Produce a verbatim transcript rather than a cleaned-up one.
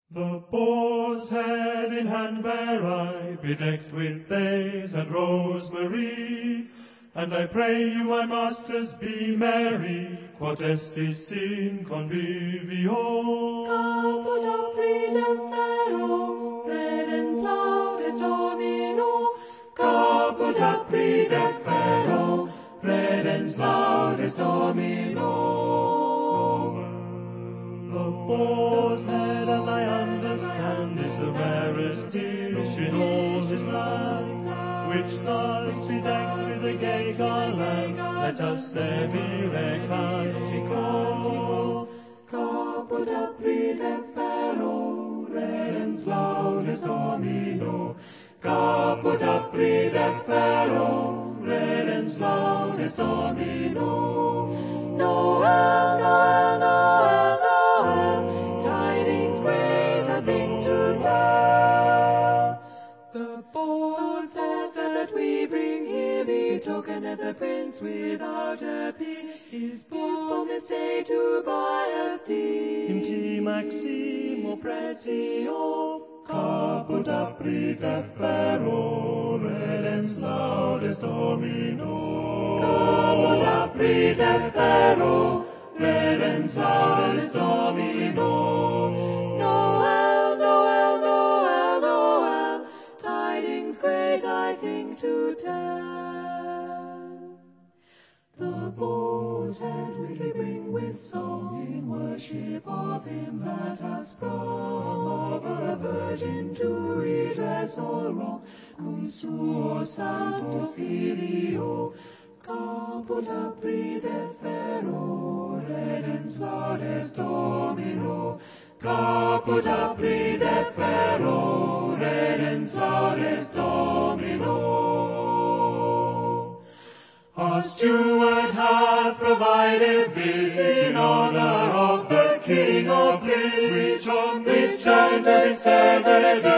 The boar's head in hand bear I, bedecked with bays and rosemary. And I pray you, my masters, be merry, quod estis in convivio. Caput apridem ferro, redens laudes Domino. Caput apridem ferro, redens laudes Domino. The boar's head, as I understand, is the rarest dish in all this land, which thus bedecked with a gay garland, let us servire cantico. Caput apridem ferro, redens laudes Domino. Caput apridem ferro, redens laudes Domino. Noel, Noel, Noel, Noel, tidings great I think to tell. The boar's head that we bring here betoken that the prince without a peer is born this day to buy us dear. In te maximo pretio, caput apridem ferro, redens laudes Domino. Caput apridem ferro, redens laudes Domino. Noel, Noel, Noel, Noel, tidings great I think to tell. The boar's head we bring with song in worship of him that has sprung over a virgin to redress all wrong, cum suo sancto filio. Caput apridem ferro, redens laudes Domino. Caput apridem ferro, redens laudes Domino. Our steward hath provided this in honor of the King of bliss, which on this chant of his head